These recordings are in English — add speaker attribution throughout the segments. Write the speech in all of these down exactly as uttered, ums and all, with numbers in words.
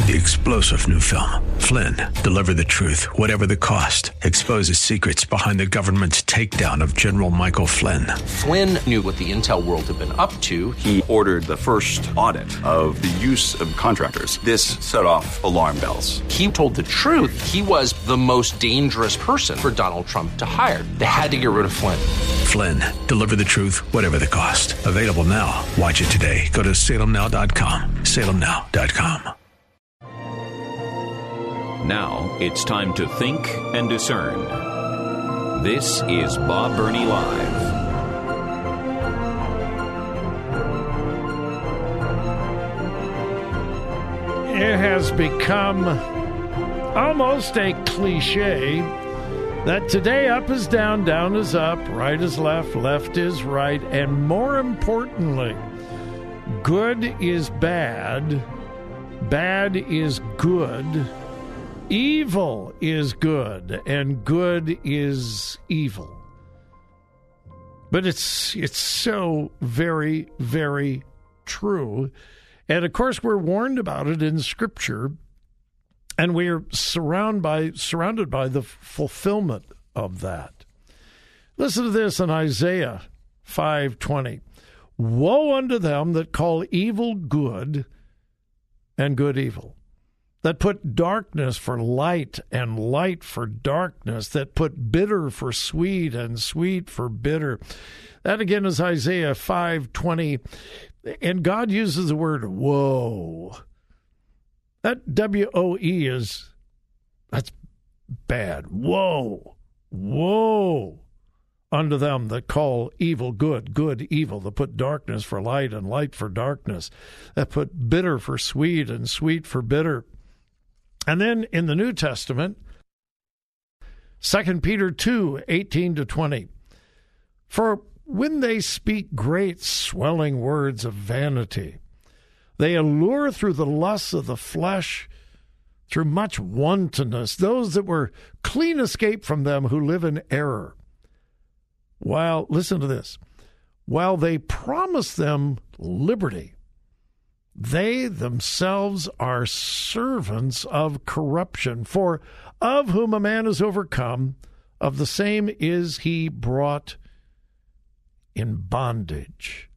Speaker 1: The explosive new film, Flynn, deliver the truth, whatever the cost, exposes secrets behind the government's takedown of General Michael Flynn.
Speaker 2: Flynn knew what the intel world had been up to.
Speaker 3: He ordered the first audit of the use of contractors. This set off alarm bells.
Speaker 2: He told the truth. He was the most dangerous person for Donald Trump to hire. They had to get rid of Flynn.
Speaker 1: Flynn, deliver the truth, whatever the cost. Available now. Watch it today. Go to salem now dot com. salem now dot com.
Speaker 4: Now it's time to think and discern. This is Bob Burney Live.
Speaker 5: It has become almost a cliche that today up is down, down is up, right is left, left is right, and more importantly, good is bad, bad is good, evil is good, and good is evil. But it's it's so very, very true. And of course, we're warned about it in Scripture, and we're surrounded by surrounded by the fulfillment of that. Listen to this in Isaiah five twenty. Woe unto them that call evil good and good evil, that put darkness for light and light for darkness, that put bitter for sweet and sweet for bitter. That again is Isaiah five twenty. And God uses the word woe. That W O E is, that's bad. Woe, woe unto them that call evil good, good evil, that put darkness for light and light for darkness, that put bitter for sweet and sweet for bitter. And then in the New Testament, Second Peter two, eighteen to twenty, for when they speak great swelling words of vanity, they allure through the lusts of the flesh, through much wantonness, those that were clean escaped from them who live in error. While, listen to this, while they promise them liberty, they themselves are servants of corruption. For of whom a man is overcome, of the same is he brought in bondage.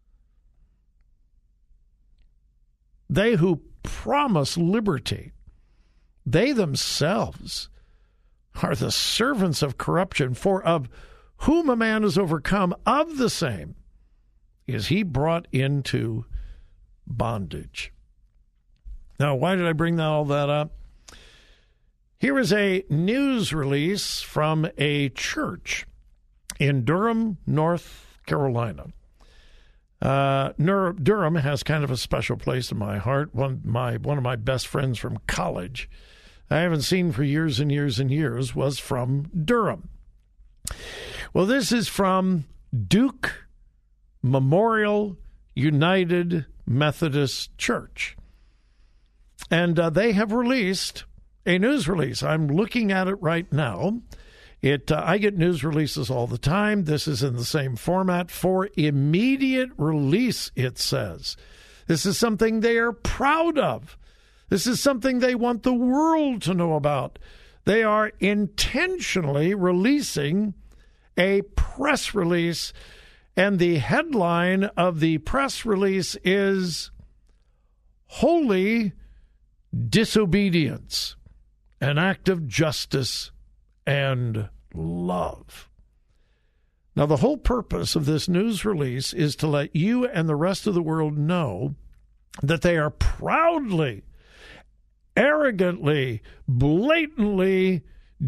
Speaker 5: They who promise liberty, they themselves are the servants of corruption. For of whom a man is overcome, of the same is he brought into bondage. Now, why did I bring all that up? Here is a news release from a church in Durham, North Carolina. Uh, Durham has kind of a special place in my heart. One, my, one of my best friends from college, I haven't seen for years and years and years, was from Durham. Well, this is from Duke Memorial United Methodist Church. And uh, they have released a news release. I'm looking at it right now. It, uh, I get news releases all the time. This is in the same format. For immediate release, it says. This is something they are proud of. This is something they want the world to know about. They are intentionally releasing a press release, and the headline of the press release is Holy Disobedience, an act of justice and love. Now, the whole purpose of this news release is to let you and the rest of the world know that they are proudly, arrogantly, blatantly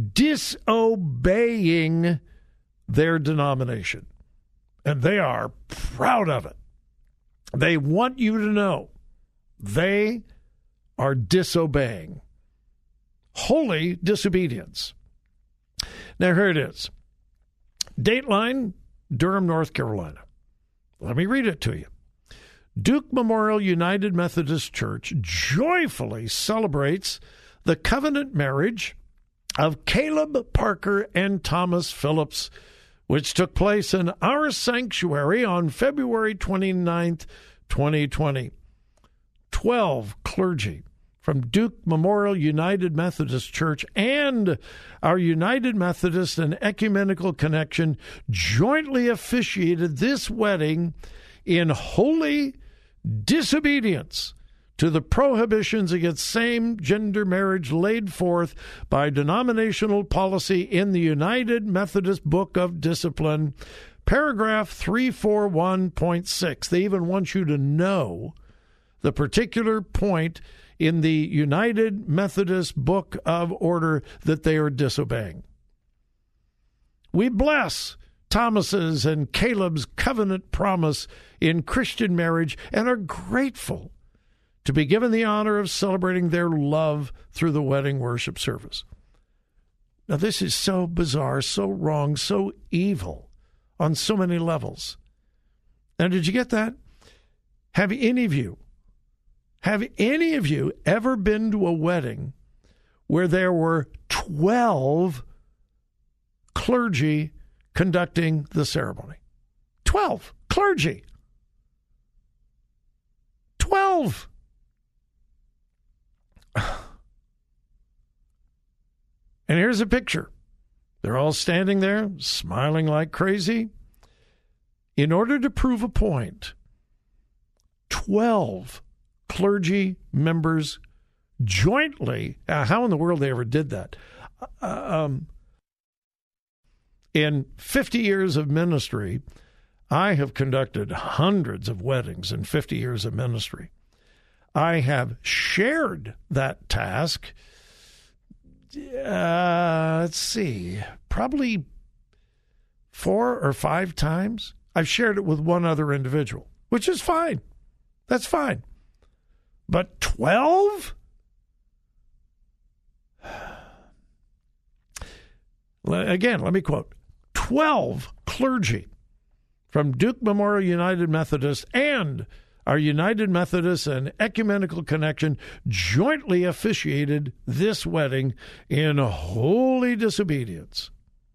Speaker 5: disobeying their denomination. And they are proud of it. They want you to know they are disobeying. Holy disobedience. Now, here it is. Dateline, Durham, North Carolina. Let me read it to you. Duke Memorial United Methodist Church joyfully celebrates the covenant marriage of Caleb Parker and Thomas Phillips, which took place in our sanctuary on February twenty-ninth, twenty twenty. Twelve clergy from Duke Memorial United Methodist Church and our United Methodist and Ecumenical Connection jointly officiated this wedding in holy disobedience to the prohibitions against same-gender marriage laid forth by denominational policy in the United Methodist Book of Discipline, paragraph three forty-one point six. They even want you to know the particular point in the United Methodist Book of Order that they are disobeying. We bless Thomas's and Caleb's covenant promise in Christian marriage and are grateful to be given the honor of celebrating their love through the wedding worship service. Now, this is so bizarre, so wrong, so evil on so many levels. Now, did you get that? Have any of you Have any of you ever been to a wedding where there were twelve clergy conducting the ceremony? twelve clergy. twelve. And here's a picture. They're all standing there, smiling like crazy. In order to prove a point, twelve clergy members jointly, uh, how in the world they ever did that? Uh, um, in fifty years of ministry, I have conducted hundreds of weddings in fifty years of ministry. I have shared that task, uh, let's see, probably four or five times. I've shared it with one other individual, which is fine. That's fine. But twelve? Again, let me quote. twelve clergy from Duke Memorial United Methodist and our United Methodist and Ecumenical Connection jointly officiated this wedding in holy disobedience.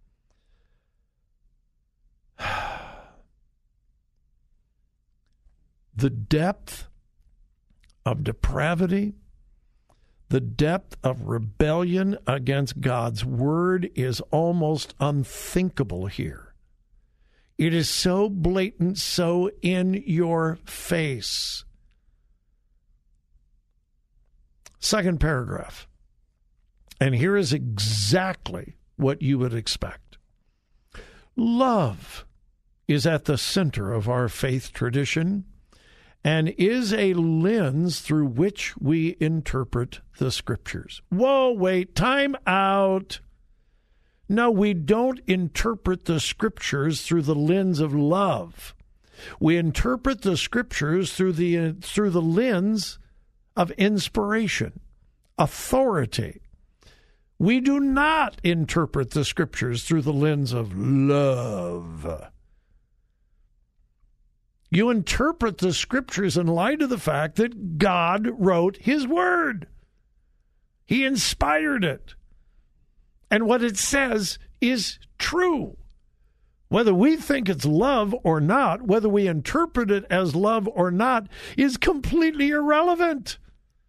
Speaker 5: The depth of depravity, the depth of rebellion against God's word is almost unthinkable here. It is so blatant, so in your face. Second paragraph. And here is exactly what you would expect. Love is at the center of our faith tradition and is a lens through which we interpret the Scriptures. Whoa, wait, time out. No, we don't interpret the Scriptures through the lens of love. We interpret the Scriptures through the uh, through the lens of inspiration, authority. We do not interpret the Scriptures through the lens of love. You interpret the Scriptures in light of the fact that God wrote His Word. He inspired it. And what it says is true. Whether we think it's love or not, whether we interpret it as love or not, is completely irrelevant.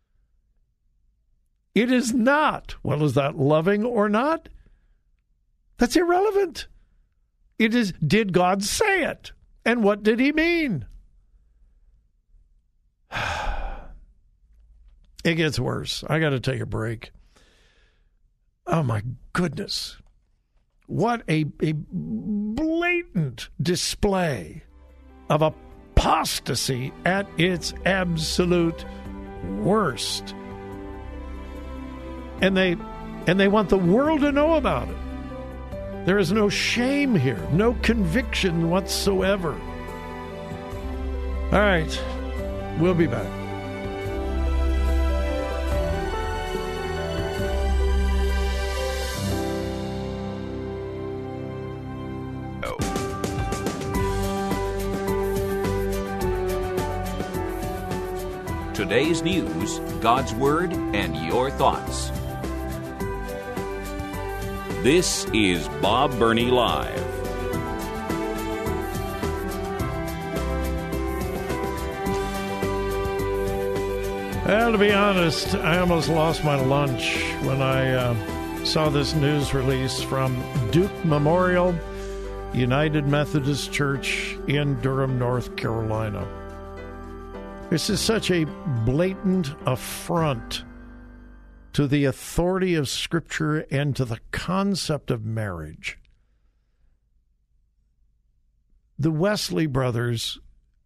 Speaker 5: It is not, well, is that loving or not? That's irrelevant. It is, did God say it? And what did He mean? It gets worse. I got to take a break. Oh, my goodness. What a, a blatant display of apostasy at its absolute worst. And they and they want the world to know about it. There is no shame here, no conviction whatsoever. All right, we'll be back.
Speaker 4: Today's news, God's Word, and your thoughts. This is Bob Burney Live.
Speaker 5: Well, to be honest, I almost lost my lunch when I uh, saw this news release from Duke Memorial United Methodist Church in Durham, North Carolina. This is such a blatant affront to the authority of Scripture and to the concept of marriage. The Wesley brothers,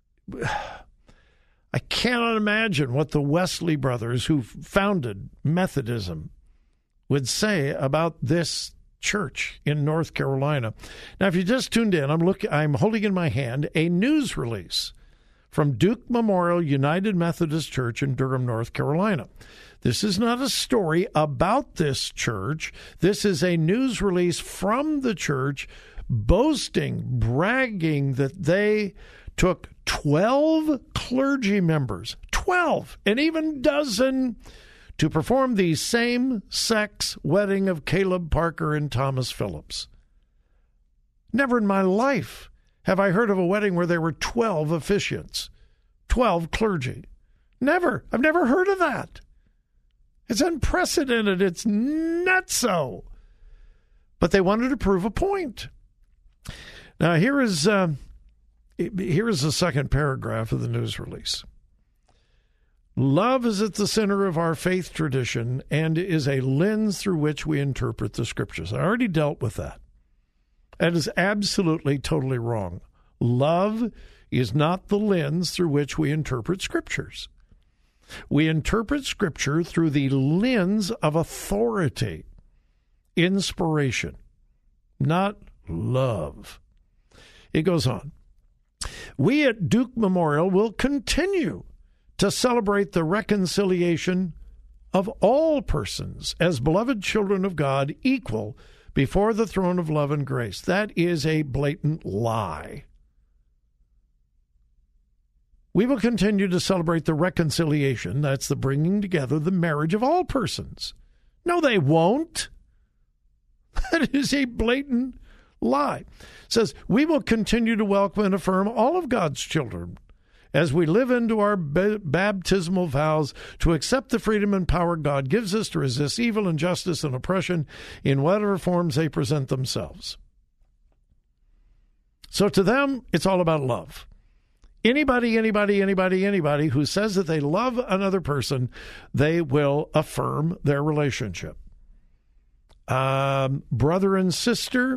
Speaker 5: I cannot imagine what the Wesley brothers who founded Methodism would say about this church in North Carolina. Now, if you just tuned in, I'm look, I'm holding in my hand a news release from Duke Memorial United Methodist Church in Durham, North Carolina. This is not a story about this church. This is a news release from the church boasting, bragging that they took twelve clergy members, twelve, an even dozen, to perform the same-sex wedding of Caleb Parker and Thomas Phillips. Never in my life have I heard of a wedding where there were twelve officiants, twelve clergy. Never. I've never heard of that. It's unprecedented. It's nutso. But they wanted to prove a point. Now, here is, uh, here is the second paragraph of the news release. Love is at the center of our faith tradition and is a lens through which we interpret the Scriptures. I already dealt with that. That is absolutely, totally wrong. Love is not the lens through which we interpret Scriptures. We interpret Scripture through the lens of authority, inspiration, not love. It goes on. We at Duke Memorial will continue to celebrate the reconciliation of all persons as beloved children of God, equal before the throne of love and grace. That is a blatant lie. We will continue to celebrate the reconciliation, that's the bringing together, the marriage of all persons. No, they won't. That is a blatant lie. It says, we will continue to welcome and affirm all of God's children as we live into our b- baptismal vows to accept the freedom and power God gives us to resist evil, injustice, and oppression in whatever forms they present themselves. So to them, it's all about love. Anybody, anybody, anybody, anybody who says that they love another person, they will affirm their relationship. Um, brother and sister,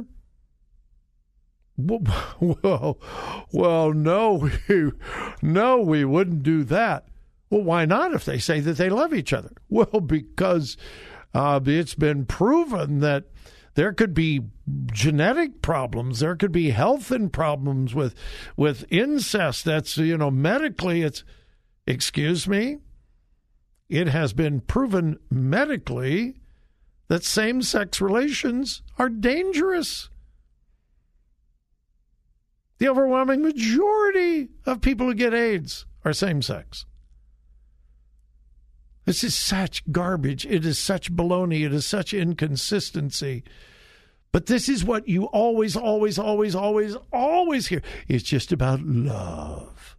Speaker 5: well, well, no, we, no, we wouldn't do that. Well, why not if they say that they love each other? Well, because uh, it's been proven that there could be genetic problems. There could be health and problems with with incest. That's, you know, medically, it's, excuse me, it has been proven medically that same-sex relations are dangerous. The overwhelming majority of people who get AIDS are same-sex. This is such garbage. It is such baloney. It is such inconsistency. But this is what you always, always, always, always, always hear. It's just about love.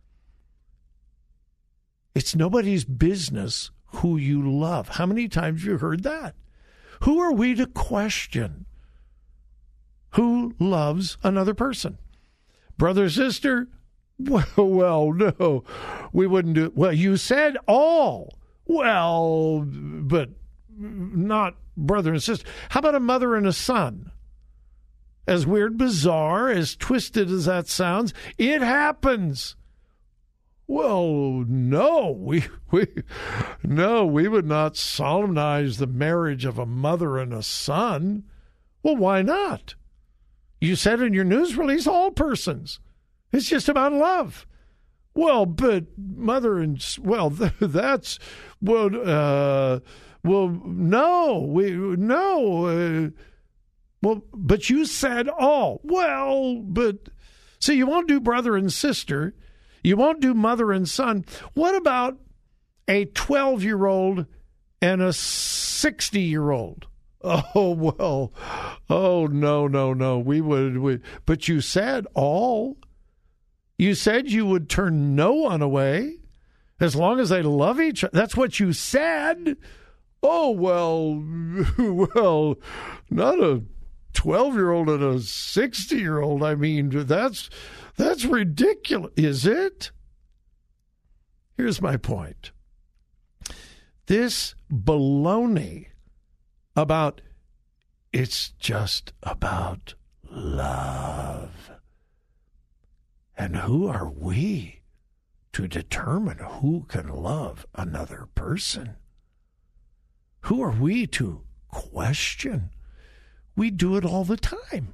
Speaker 5: It's nobody's business who you love. How many times have you heard that? Who are we to question who loves another person? Brother, sister? Well, well, no, we wouldn't do it. Well, you said all. Well, but not brother and sister. How about a mother and a son? As weird, bizarre, as twisted as that sounds, it happens. Well, no, we we no, we would not solemnize the marriage of a mother and a son. Well, why not? You said in your news release, all persons. It's just about love. Well, but mother and, well, that's, well, uh, well, no, we, no, uh, well, but you said all. Well, but, so you won't do brother and sister. You won't do mother and son. What about a twelve-year-old and a sixty-year-old? Oh, well, oh, no, no, no, we would, we, but you said all. You said you would turn no one away, As long as they love each other. That's what you said. Oh, well, well, not a twelve-year-old and a sixty-year-old. I mean, that's that's ridiculous. Is it? Here's my point. This baloney about it's just about love. And who are we to determine who can love another person? Who are we to question? We do it all the time.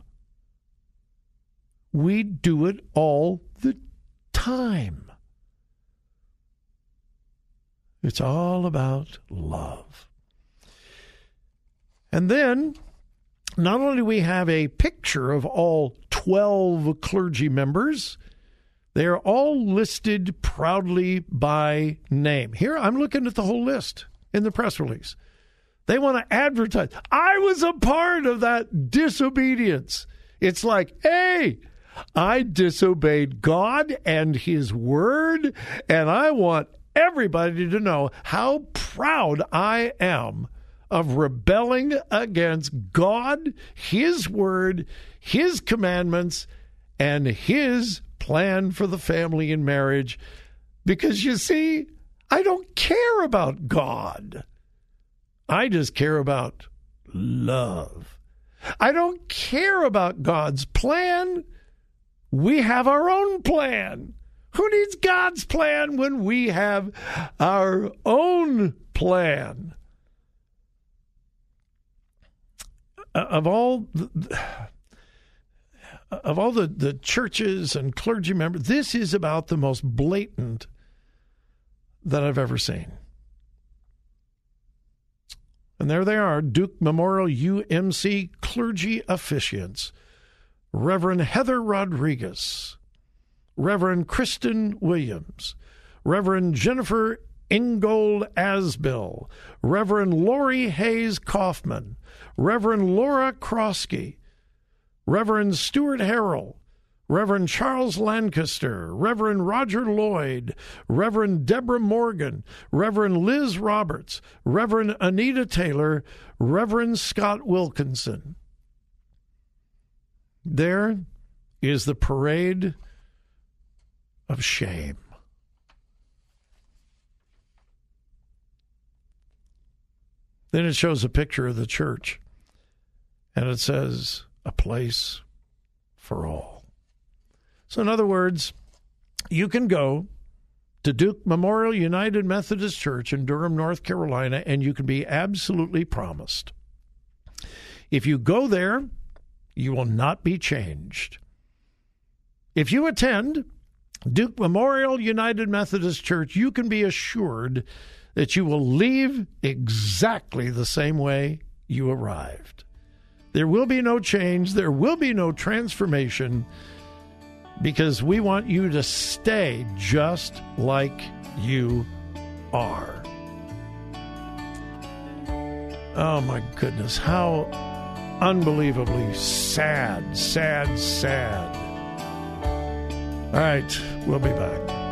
Speaker 5: We do it all the time. It's all about love. And then, not only do we have a picture of all twelve clergy members, they are all listed proudly by name. Here, I'm looking at the whole list in the press release. They want to advertise. I was a part of that disobedience. It's like, hey, I disobeyed God and his word, and I want everybody to know how proud I am of rebelling against God, his word, his commandments, and his plan for the family and marriage. Because you see, I don't care about God. I just care about love. I don't care about God's plan. We have our own plan. Who needs God's plan when we have our own plan? Of all the, of all the, the churches and clergy members, this is about the most blatant that I've ever seen. And there they are, Duke Memorial U M C clergy officiants. Reverend Heather Rodriguez, Reverend Kristen Williams, Reverend Jennifer Ingold Asbill, Reverend Lori Hayes Kaufman, Reverend Laura Krosky, Reverend Stuart Harrell, Reverend Charles Lancaster, Reverend Roger Lloyd, Reverend Deborah Morgan, Reverend Liz Roberts, Reverend Anita Taylor, Reverend Scott Wilkinson. There is the parade of shame. Then it shows a picture of the church, and it says, a place for all. So in other words, you can go to Duke Memorial United Methodist Church in Durham, North Carolina, and you can be absolutely promised. If you go there, you will not be changed. If you attend Duke Memorial United Methodist Church, you can be assured that you will leave exactly the same way you arrived. There will be no change. There will be no transformation, because we want you to stay just like you are. Oh, my goodness. How unbelievably sad, sad, sad. All right, we'll be back.